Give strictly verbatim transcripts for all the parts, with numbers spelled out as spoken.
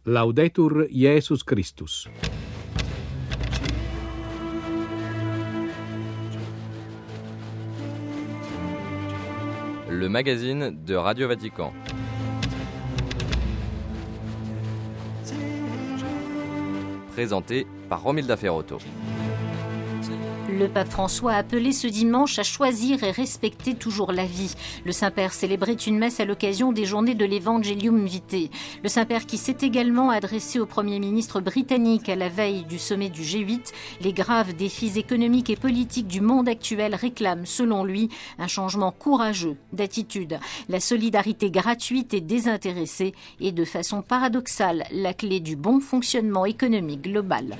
Laudetur Jesus Christus. Le magazine de Radio Vatican. Présenté par Romilda Ferrotto. Le pape François a appelé ce dimanche à choisir et respecter toujours la vie. Le Saint-Père célébrait une messe à l'occasion des journées de l'Evangelium Vitae. Le Saint-Père qui s'est également adressé au Premier ministre britannique à la veille du sommet du G huit. Les graves défis économiques et politiques du monde actuel réclament, selon lui, un changement courageux d'attitude. La solidarité gratuite et désintéressée est de façon paradoxale la clé du bon fonctionnement économique global.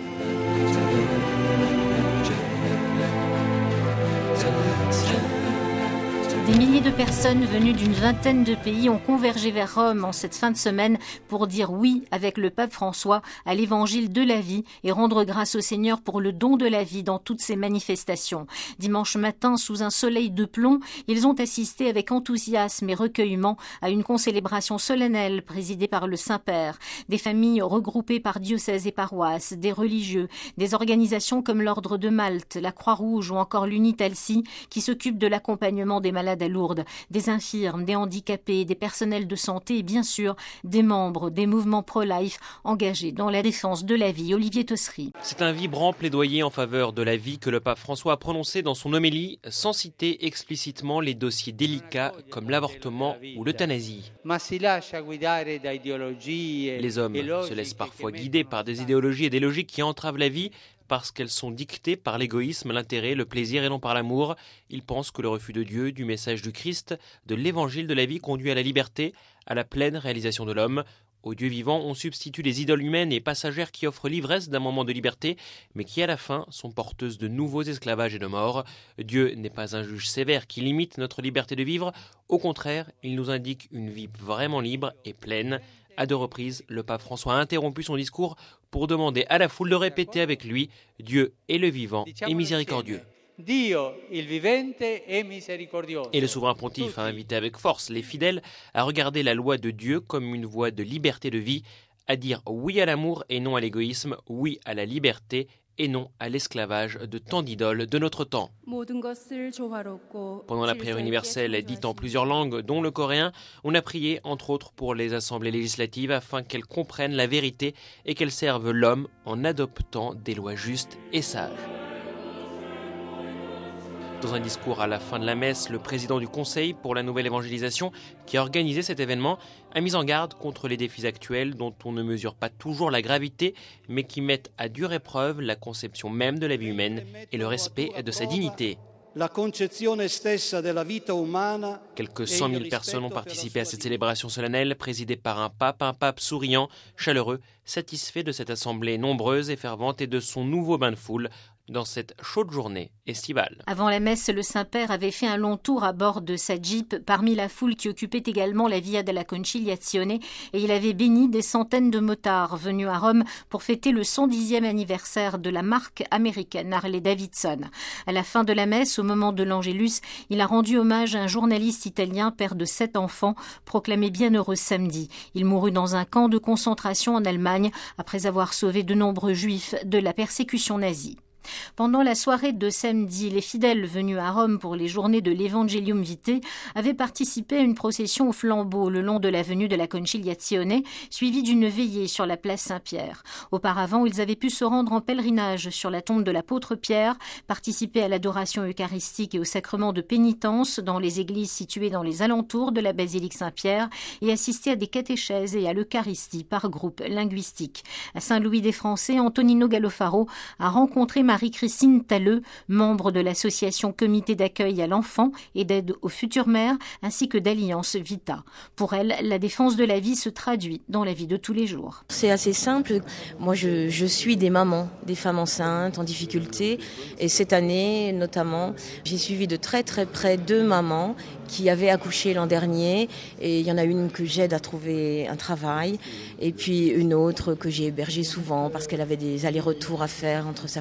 Des milliers de personnes venues d'une vingtaine de pays ont convergé vers Rome en cette fin de semaine pour dire oui avec le pape François à l'évangile de la vie et rendre grâce au Seigneur pour le don de la vie dans toutes ces manifestations. Dimanche matin, sous un soleil de plomb, ils ont assisté avec enthousiasme et recueillement à une concélébration solennelle présidée par le Saint-Père. Des familles regroupées par diocèses et paroisses, des religieux, des organisations comme l'Ordre de Malte, la Croix-Rouge ou encore l'Unitalsi qui s'occupent de l'accompagnement des malades à Lourdes, des infirmes, des handicapés, des personnels de santé et bien sûr des membres des mouvements pro-life engagés dans la défense de la vie. Olivier Tossery. C'est un vibrant plaidoyer en faveur de la vie que le pape François a prononcé dans son homélie sans citer explicitement les dossiers délicats comme l'avortement ou l'euthanasie. Les hommes se laissent parfois guider par des idéologies et des logiques qui entravent la vie parce qu'elles sont dictées par l'égoïsme, l'intérêt, le plaisir et non par l'amour. Ils pensent que le refus de Dieu, du message du Christ, de l'évangile de la vie conduit à la liberté, à la pleine réalisation de l'homme. Au Dieu vivant, on substitue des idoles humaines et passagères qui offrent l'ivresse d'un moment de liberté, mais qui à la fin sont porteuses de nouveaux esclavages et de mort. Dieu n'est pas un juge sévère qui limite notre liberté de vivre. Au contraire, il nous indique une vie vraiment libre et pleine. À deux reprises, le pape François a interrompu son discours pour demander à la foule de répéter avec lui « Dieu est le vivant et miséricordieux ». Et le souverain pontife a invité avec force les fidèles à regarder la loi de Dieu comme une voie de liberté de vie, à dire oui à l'amour et non à l'égoïsme, oui à la liberté et non à l'esclavage de tant d'idoles de notre temps. Pendant la prière universelle dite en plusieurs langues, dont le coréen, on a prié entre autres pour les assemblées législatives afin qu'elles comprennent la vérité et qu'elles servent l'homme en adoptant des lois justes et sages. Dans un discours à la fin de la messe, le président du Conseil pour la nouvelle évangélisation, qui a organisé cet événement, a mis en garde contre les défis actuels dont on ne mesure pas toujours la gravité, mais qui mettent à dure épreuve la conception même de la vie humaine et le respect de sa dignité. Quelques cent mille personnes ont participé à cette célébration solennelle présidée par un pape, un pape souriant, chaleureux, satisfait de cette assemblée nombreuse et fervente et de son nouveau bain de foule dans cette chaude journée estivale. Avant la messe, le Saint-Père avait fait un long tour à bord de sa Jeep parmi la foule qui occupait également la Via della Conciliazione et il avait béni des centaines de motards venus à Rome pour fêter le cent dixième anniversaire de la marque américaine Harley-Davidson. À la fin de la messe, au moment de l'Angélus, il a rendu hommage à un journaliste italien, père de sept enfants, proclamé bienheureux samedi. Il mourut dans un camp de concentration en Allemagne après avoir sauvé de nombreux juifs de la persécution nazie. Pendant la soirée de samedi, les fidèles venus à Rome pour les journées de l'Evangelium Vitae avaient participé à une procession au flambeau le long de l'avenue de la Conciliazione, suivie d'une veillée sur la place Saint-Pierre. Auparavant, ils avaient pu se rendre en pèlerinage sur la tombe de l'apôtre Pierre, participer à l'adoration eucharistique et au sacrement de pénitence dans les églises situées dans les alentours de la basilique Saint-Pierre et assister à des catéchèses et à l'Eucharistie par groupe linguistique. À Saint-Louis des Français, Antonino Gallofaro a rencontré Marie-Christine Talleux, membre de l'association Comité d'accueil à l'enfant et d'aide aux futures mères, ainsi que d'Alliance Vita. Pour elle, la défense de la vie se traduit dans la vie de tous les jours. C'est assez simple. Moi, je, je suis des mamans, des femmes enceintes, en difficulté. Et cette année, notamment, j'ai suivi de très très près deux mamans qui avaient accouché l'an dernier. Et il y en a une que j'aide à trouver un travail. Et puis une autre que j'ai hébergée souvent parce qu'elle avait des allers-retours à faire entre sa famille qui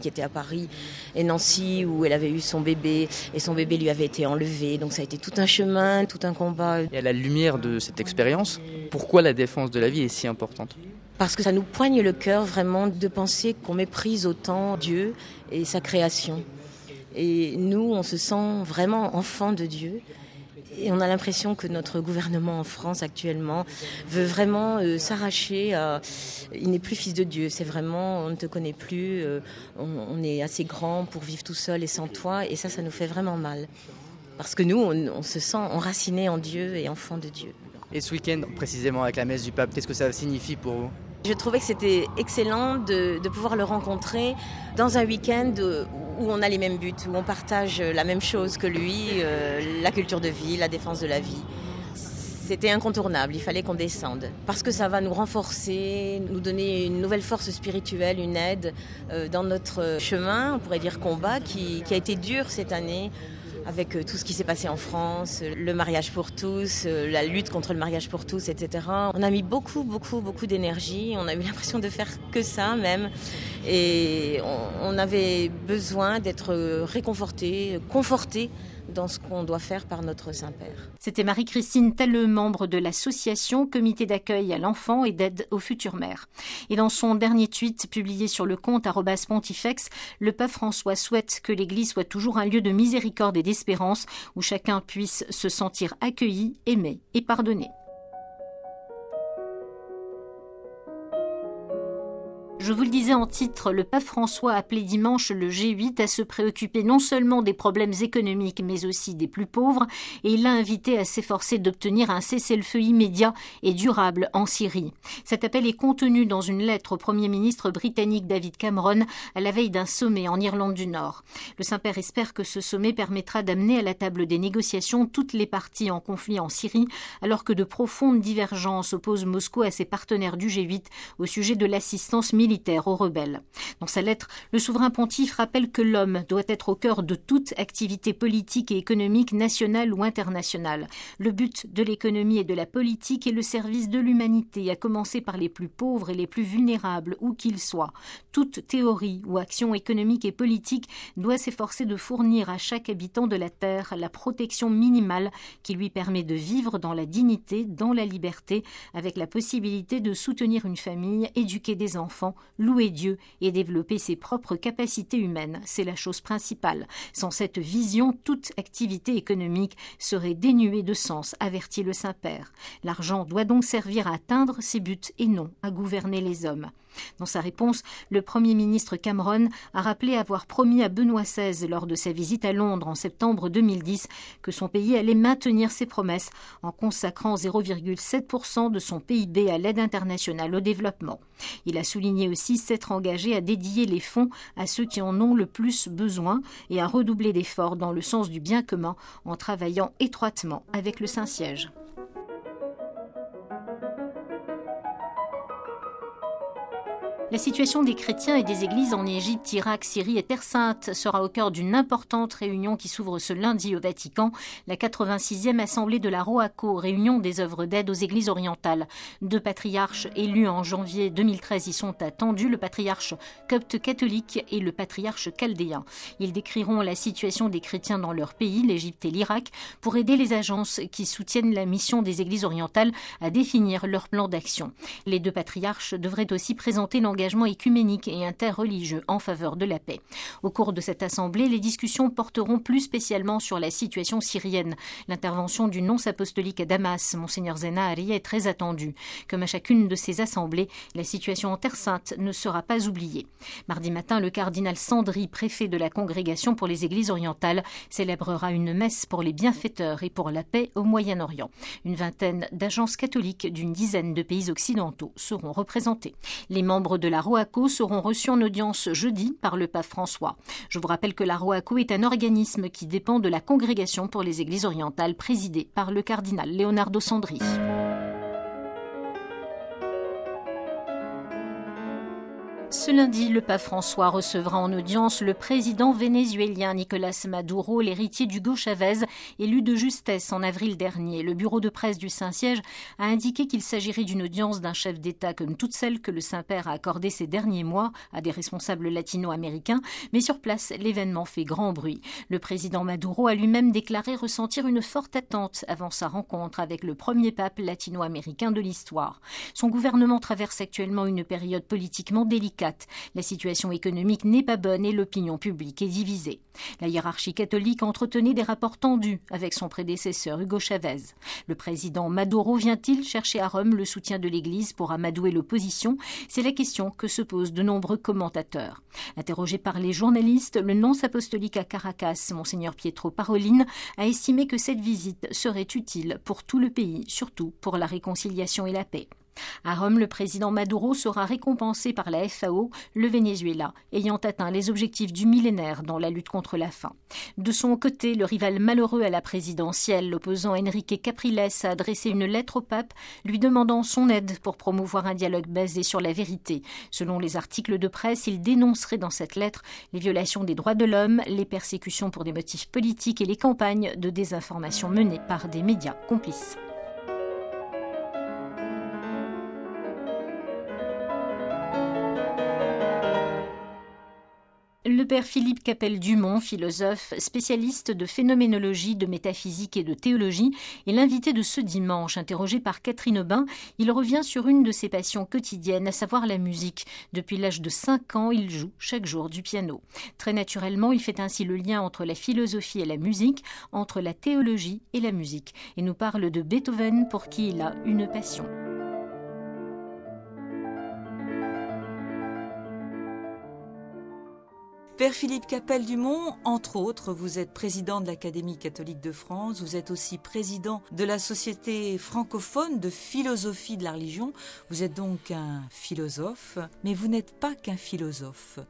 qui était à Paris, et Nancy où elle avait eu son bébé, et son bébé lui avait été enlevé. Donc ça a été tout un chemin, tout un combat. Et à la lumière de cette expérience, pourquoi la défense de la vie est si importante ? Parce que ça nous poigne le cœur vraiment de penser qu'on méprise autant Dieu et sa création. Et nous, on se sent vraiment enfants de Dieu. Et on a l'impression que notre gouvernement en France actuellement veut vraiment euh, s'arracher à... Il n'est plus fils de Dieu, c'est vraiment, on ne te connaît plus, euh, on, on est assez grand pour vivre tout seul et sans toi. Et ça, ça nous fait vraiment mal. Parce que nous, on, on se sent enracinés en Dieu et enfants de Dieu. Et ce week-end, précisément avec la messe du pape, qu'est-ce que ça signifie pour vous ? Je trouvais que c'était excellent de, de pouvoir le rencontrer dans un week-end où on a les mêmes buts, où on partage la même chose que lui, euh, la culture de vie, la défense de la vie. C'était incontournable, il fallait qu'on descende. Parce que ça va nous renforcer, nous donner une nouvelle force spirituelle, une aide euh, dans notre chemin, on pourrait dire combat, qui, qui a été dur cette année. Avec tout ce qui s'est passé en France, le mariage pour tous, la lutte contre le mariage pour tous, et cetera. On a mis beaucoup, beaucoup, beaucoup d'énergie. On a eu l'impression de faire que ça même. Et on, on avait besoin d'être réconfortés, confortés dans ce qu'on doit faire par notre Saint-Père. C'était Marie-Christine Talleux, membre de l'association Comité d'accueil à l'enfant et d'aide aux futures mères. Et dans son dernier tweet publié sur le compte arobase pontifex, le pape François souhaite que l'Église soit toujours un lieu de miséricorde et d'espérance où chacun puisse se sentir accueilli, aimé et pardonné. Je vous le disais en titre, le pape François a appelé dimanche le G huit à se préoccuper non seulement des problèmes économiques, mais aussi des plus pauvres, et il l'a invité à s'efforcer d'obtenir un cessez-le-feu immédiat et durable en Syrie. Cet appel est contenu dans une lettre au Premier ministre britannique David Cameron à la veille d'un sommet en Irlande du Nord. Le Saint-Père espère que ce sommet permettra d'amener à la table des négociations toutes les parties en conflit en Syrie, alors que de profondes divergences opposent Moscou à ses partenaires du G huit au sujet de l'assistance militaire aux rebelles. Dans sa lettre, le souverain pontife rappelle que l'homme doit être au cœur de toute activité politique et économique nationale ou internationale. Le but de l'économie et de la politique est le service de l'humanité, à commencer par les plus pauvres et les plus vulnérables, où qu'ils soient. Toute théorie ou action économique et politique doit s'efforcer de fournir à chaque habitant de la Terre la protection minimale qui lui permet de vivre dans la dignité, dans la liberté, avec la possibilité de soutenir une famille, éduquer des enfants, louer Dieu et développer ses propres capacités humaines. C'est la chose principale. Sans cette vision, toute activité économique serait dénuée de sens, avertit le Saint-Père. L'argent doit donc servir à atteindre ses buts et non à gouverner les hommes. Dans sa réponse, le Premier ministre Cameron a rappelé avoir promis à Benoît seize lors de sa visite à Londres en septembre deux mille dix que son pays allait maintenir ses promesses en consacrant zéro virgule sept pour cent de son P I B à l'aide internationale au développement. Il a souligné aussi s'être engagé à dédier les fonds à ceux qui en ont le plus besoin et à redoubler d'efforts dans le sens du bien commun en travaillant étroitement avec le Saint-Siège. La situation des chrétiens et des églises en Égypte, Irak, Syrie et Terre Sainte sera au cœur d'une importante réunion qui s'ouvre ce lundi au Vatican, la quatre-vingt-sixième assemblée de la ROACO, réunion des œuvres d'aide aux églises orientales. Deux patriarches élus en janvier deux mille treize y sont attendus, le patriarche copte catholique et le patriarche chaldéen. Ils décriront la situation des chrétiens dans leur pays, l'Égypte et l'Irak, pour aider les agences qui soutiennent la mission des églises orientales à définir leur plan d'action. Les deux patriarches devraient aussi présenter l'engagement engagement écuménique et interreligieux en faveur de la paix. Au cours de cette assemblée, les discussions porteront plus spécialement sur la situation syrienne. L'intervention du nonce apostolique à Damas, Monseigneur Zenahari, est très attendue. Comme à chacune de ces assemblées, la situation en Terre Sainte ne sera pas oubliée. Mardi matin, le cardinal Sandri, préfet de la Congrégation pour les Églises orientales, célébrera une messe pour les bienfaiteurs et pour la paix au Moyen-Orient. Une vingtaine d'agences catholiques d'une dizaine de pays occidentaux seront représentées. Les membres de la ROACO seront reçus en audience jeudi par le pape François. Je vous rappelle que la ROACO est un organisme qui dépend de la Congrégation pour les Églises orientales présidée par le cardinal Leonardo Sandri. Ce lundi, le pape François recevra en audience le président vénézuélien Nicolás Maduro, l'héritier d'Hugo Chavez, élu de justesse en avril dernier. Le bureau de presse du Saint-Siège a indiqué qu'il s'agirait d'une audience d'un chef d'État comme toutes celles que le Saint-Père a accordées ces derniers mois à des responsables latino-américains. Mais sur place, l'événement fait grand bruit. Le président Maduro a lui-même déclaré ressentir une forte attente avant sa rencontre avec le premier pape latino-américain de l'histoire. Son gouvernement traverse actuellement une période politiquement délicate. La situation économique n'est pas bonne et l'opinion publique est divisée. La hiérarchie catholique entretenait des rapports tendus avec son prédécesseur Hugo Chavez. Le président Maduro vient-il chercher à Rome le soutien de l'Église pour amadouer l'opposition ? C'est la question que se posent de nombreux commentateurs. Interrogé par les journalistes, le nonce apostolique à Caracas, Monseigneur Pietro Parolin, a estimé que cette visite serait utile pour tout le pays, surtout pour la réconciliation et la paix. À Rome, le président Maduro sera récompensé par la F A O, le Venezuela, ayant atteint les objectifs du millénaire dans la lutte contre la faim. De son côté, le rival malheureux à la présidentielle, l'opposant Enrique Capriles, a adressé une lettre au pape lui demandant son aide pour promouvoir un dialogue basé sur la vérité. Selon les articles de presse, il dénoncerait dans cette lettre les violations des droits de l'homme, les persécutions pour des motifs politiques et les campagnes de désinformation menées par des médias complices. Le père Philippe Capelle-Dumont, philosophe, spécialiste de phénoménologie, de métaphysique et de théologie, est l'invité de ce dimanche. Interrogé par Catherine Aubin, il revient sur une de ses passions quotidiennes, à savoir la musique. Depuis l'âge de cinq ans, il joue chaque jour du piano. Très naturellement, il fait ainsi le lien entre la philosophie et la musique, entre la théologie et la musique, et nous parle de Beethoven pour qui il a une passion. Père Philippe Capelle-Dumont, entre autres, vous êtes président de l'Académie catholique de France, vous êtes aussi président de la Société francophone de philosophie de la religion. Vous êtes donc un philosophe, mais vous n'êtes pas qu'un philosophe.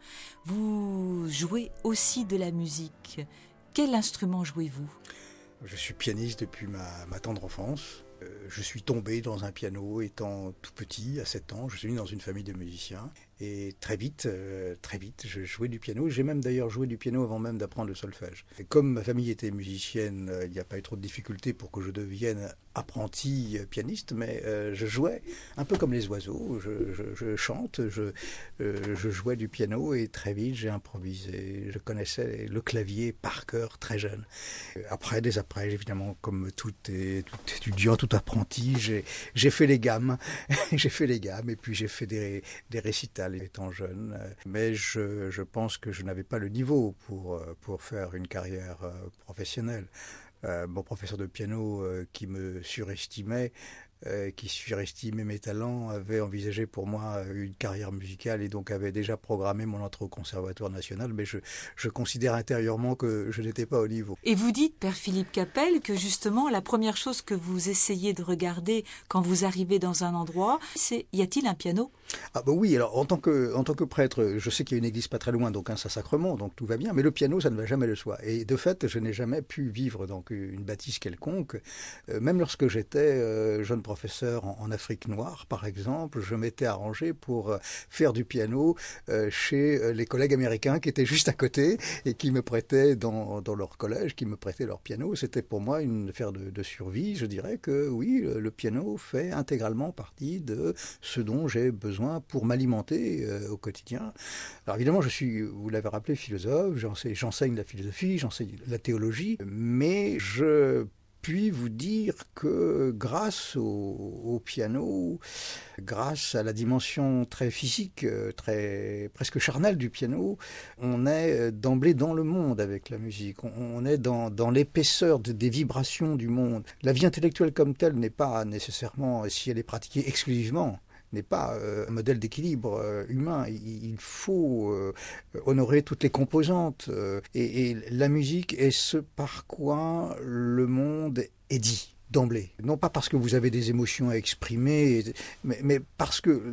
Vous jouez aussi de la musique. Quel instrument jouez-vous ? Je suis pianiste depuis ma, ma tendre enfance. Euh, je suis tombé dans un piano étant tout petit, à sept ans. Je suis né dans une famille de musiciens. Et très vite, euh, très vite, je jouais du piano. J'ai même d'ailleurs joué du piano avant même d'apprendre le solfège. Et comme ma famille était musicienne, euh, il n'y a pas eu trop de difficultés pour que je devienne apprenti pianiste, mais euh, je jouais un peu comme les oiseaux. Je, je, je chante, je, euh, je jouais du piano et très vite j'ai improvisé. Je connaissais le clavier par cœur très jeune. Après, dès après, évidemment, comme tout, est, tout étudiant, tout apprenti, j'ai, j'ai fait les gammes. j'ai fait les gammes et puis j'ai fait des, des récitals étant jeune, mais je, je pense que je n'avais pas le niveau pour, pour faire une carrière professionnelle. Euh, mon professeur de piano euh, qui me surestimait, euh, qui surestimait mes talents, avait envisagé pour moi une carrière musicale et donc avait déjà programmé mon entrée au Conservatoire national, mais je, je considère intérieurement que je n'étais pas au niveau. Et vous dites, Père Philippe Capelle, que justement la première chose que vous essayez de regarder quand vous arrivez dans un endroit, c'est y a-t-il un piano ? Ah bah oui, alors en tant que, en tant que prêtre, je sais qu'il y a une église pas très loin, donc un Saint-Sacrement, donc tout va bien, mais le piano, ça ne va jamais de soi. Et de fait, je n'ai jamais pu vivre dans une bâtisse quelconque. Euh, même lorsque j'étais euh, jeune professeur en, en Afrique noire, par exemple, je m'étais arrangé pour euh, faire du piano euh, chez euh, les collègues américains qui étaient juste à côté et qui me prêtaient dans, dans leur collège, qui me prêtaient leur piano. C'était pour moi une affaire de, de survie. Je dirais que oui, le, le piano fait intégralement partie de ce dont j'ai besoin pour m'alimenter euh, au quotidien. Alors évidemment, je suis, vous l'avez rappelé, philosophe, j'enseigne, j'enseigne la philosophie, j'enseigne la théologie, mais je puis vous dire que grâce au, au piano, grâce à la dimension très physique, très presque charnelle du piano, on est d'emblée dans le monde avec la musique. On, on est dans, dans l'épaisseur de, des vibrations du monde. La vie intellectuelle comme telle n'est pas nécessairement, si elle est pratiquée exclusivement, n'est pas euh, un modèle d'équilibre euh, humain. Il, il faut euh, honorer toutes les composantes. Euh, et, et la musique est ce par quoi le monde est dit d'emblée. Non pas parce que vous avez des émotions à exprimer, mais, mais parce que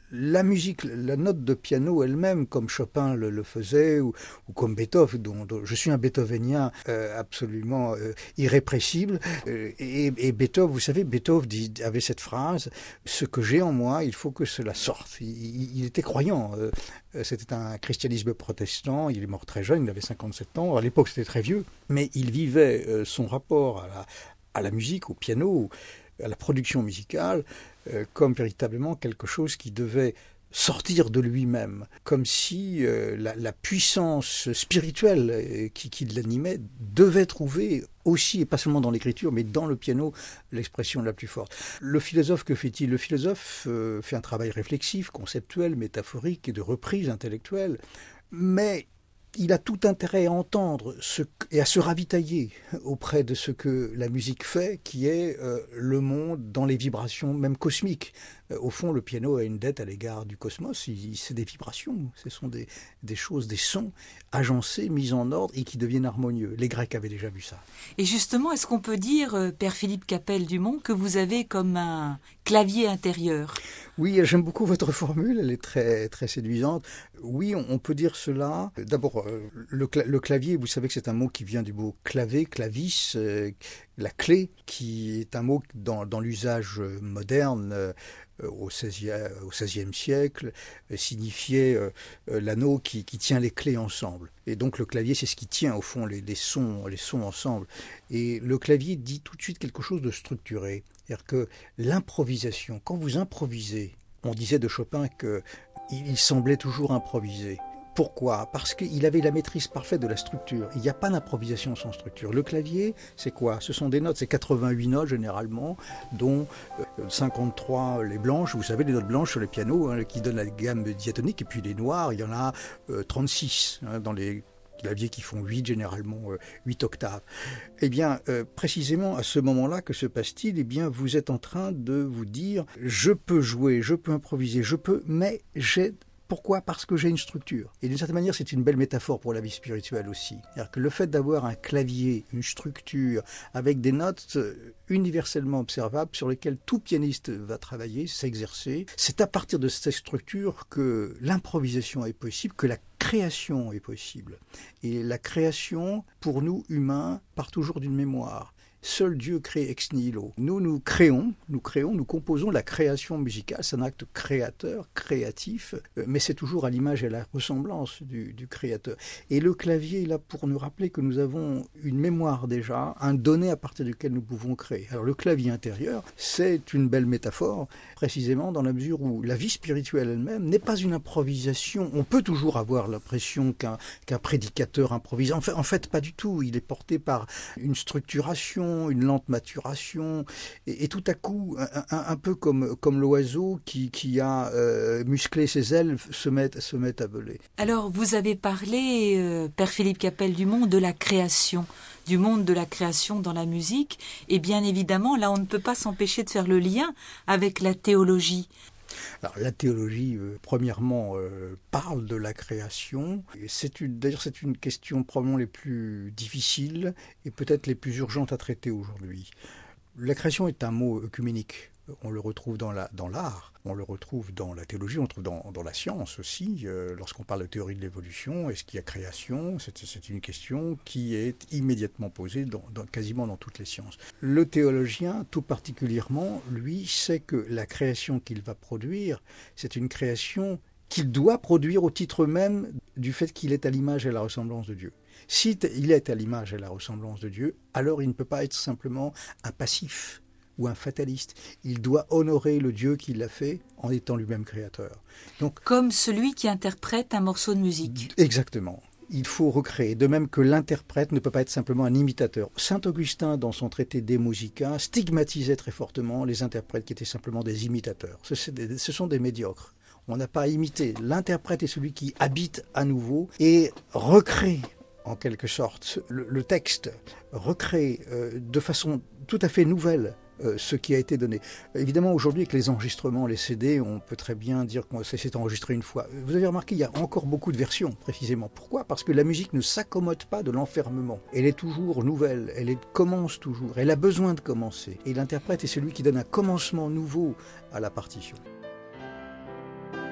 la musique, la note de piano elle-même, comme Chopin le, le faisait, ou, ou comme Beethoven, dont, dont je suis un beethovenien euh, absolument euh, irrépressible, euh, et, et Beethoven, vous savez, Beethoven dit, avait cette phrase, « Ce que j'ai en moi, il faut que cela sorte ». Il, il était croyant, euh, c'était un christianisme protestant, il est mort très jeune, il avait cinquante-sept ans, à l'époque c'était très vieux, mais il vivait euh, son rapport à la, à la musique, au piano, à la production musicale, euh, comme véritablement quelque chose qui devait sortir de lui-même, comme si euh, la, la puissance spirituelle euh, qui, qui l'animait devait trouver aussi, et pas seulement dans l'écriture, mais dans le piano, l'expression la plus forte. Le philosophe, que fait-il ? Le philosophe euh, fait un travail réflexif, conceptuel, métaphorique et de reprise intellectuelle, mais il a tout intérêt à entendre ce, et à se ravitailler auprès de ce que la musique fait, qui est euh, le monde dans les vibrations, même cosmiques. Euh, au fond, le piano a une dette à l'égard du cosmos. Il, c'est des vibrations, ce sont des, des choses, des sons agencés, mis en ordre et qui deviennent harmonieux. Les Grecs avaient déjà vu ça. Et justement, est-ce qu'on peut dire, euh, Père Philippe Capelle-Dumont, que vous avez comme un clavier intérieur ? Oui, j'aime beaucoup votre formule, elle est très, très séduisante. Oui, on, on peut dire cela. D'abord, euh, le, cla- le clavier, vous savez que c'est un mot qui vient du mot clavé, clavis, euh, la clé, qui est un mot dans, dans l'usage moderne, euh, au seizième, au seizième siècle, euh, signifiait euh, euh, l'anneau qui, qui tient les clés ensemble. Et donc le clavier, c'est ce qui tient au fond les, les, sons, les sons ensemble. Et le clavier dit tout de suite quelque chose de structuré. C'est-à-dire que l'improvisation, quand vous improvisez, on disait de Chopin qu'il il semblait toujours improviser. Pourquoi ? Parce qu'il avait la maîtrise parfaite de la structure. Il n'y a pas d'improvisation sans structure. Le clavier, c'est quoi ? Ce sont des notes, c'est quatre-vingt-huit notes généralement, dont cinquante-trois les blanches. Vous savez, les notes blanches sur les pianos, hein, qui donnent la gamme diatonique, et puis les noires, il y en a euh, trente-six hein, dans les claviers qui font huit généralement, euh, huit octaves. Eh bien, euh, précisément à ce moment-là, que se passe-t-il ? Eh bien, vous êtes en train de vous dire, je peux jouer, je peux improviser, je peux, mais j'ai... Pourquoi ? Parce que j'ai une structure. Et d'une certaine manière, c'est une belle métaphore pour la vie spirituelle aussi. C'est-à-dire que le fait d'avoir un clavier, une structure, avec des notes universellement observables sur lesquelles tout pianiste va travailler, s'exercer, c'est à partir de cette structure que l'improvisation est possible, que la création est possible. Et la création, pour nous humains, part toujours d'une mémoire. Seul Dieu crée ex nihilo. Nous, nous créons, nous créons, nous composons la création musicale. C'est un acte créateur, créatif, mais c'est toujours à l'image et à la ressemblance du, du créateur. Et le clavier est là pour nous rappeler que nous avons une mémoire déjà, un donné à partir duquel nous pouvons créer. Alors le clavier intérieur, c'est une belle métaphore, précisément dans la mesure où la vie spirituelle elle-même n'est pas une improvisation. On peut toujours avoir l'impression qu'un, qu'un prédicateur improvise. En fait, en fait, pas du tout. Il est porté par une structuration, une lente maturation, et, et tout à coup, un, un, un peu comme, comme l'oiseau qui, qui a euh, musclé ses ailes, se met, se met à voler. Alors, vous avez parlé, euh, Père Philippe Capelle-Dumont, de la création, du monde de la création dans la musique, et bien évidemment, là, on ne peut pas s'empêcher de faire le lien avec la théologie. Alors, la théologie, euh, premièrement, euh, parle de la création. Et c'est une, d'ailleurs, c'est une question probablement les plus difficiles et peut-être les plus urgentes à traiter aujourd'hui. La création est un mot œcuménique. On le retrouve dans, la, dans l'art, on le retrouve dans la théologie, on le retrouve dans, dans la science aussi. Euh, lorsqu'on parle de théorie de l'évolution, est-ce qu'il y a création ? c'est, c'est une question qui est immédiatement posée dans, dans, quasiment dans toutes les sciences. Le théologien, tout particulièrement, lui, sait que la création qu'il va produire, c'est une création qu'il doit produire au titre même du fait qu'il est à l'image et à la ressemblance de Dieu. S'il est à l'image et à la ressemblance de Dieu, alors il ne peut pas être simplement un passif ou un fataliste. Il doit honorer le Dieu qui l'a fait en étant lui-même créateur. Donc, comme celui qui interprète un morceau de musique. Exactement. Il faut recréer, de même que l'interprète ne peut pas être simplement un imitateur. Saint Augustin, dans son traité De Musica, stigmatisait très fortement les interprètes qui étaient simplement des imitateurs. Ce, c'est des, ce sont des médiocres. On n'a pas à imiter. L'interprète est celui qui habite à nouveau et recrée, en quelque sorte, le, le texte, recrée euh, de façon tout à fait nouvelle Euh, ce qui a été donné. Évidemment, aujourd'hui, avec les enregistrements, les C D, on peut très bien dire que ça s'est enregistré une fois. Vous avez remarqué, il y a encore beaucoup de versions, précisément. Pourquoi ? Parce que la musique ne s'accommode pas de l'enfermement. Elle est toujours nouvelle, elle est, commence toujours, elle a besoin de commencer. Et l'interprète est celui qui donne un commencement nouveau à la partition.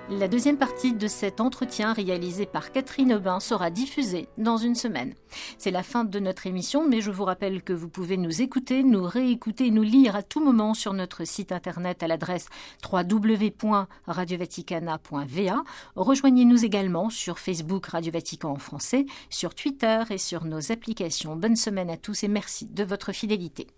La deuxième partie de cet entretien réalisé par Catherine Aubin sera diffusée dans une semaine. C'est la fin de notre émission, mais je vous rappelle que vous pouvez nous écouter, nous réécouter, nous lire à tout moment sur notre site internet à l'adresse w w w point radio vaticana point v a. Rejoignez-nous également sur Facebook Radio Vatican en français, sur Twitter et sur nos applications. Bonne semaine à tous et merci de votre fidélité.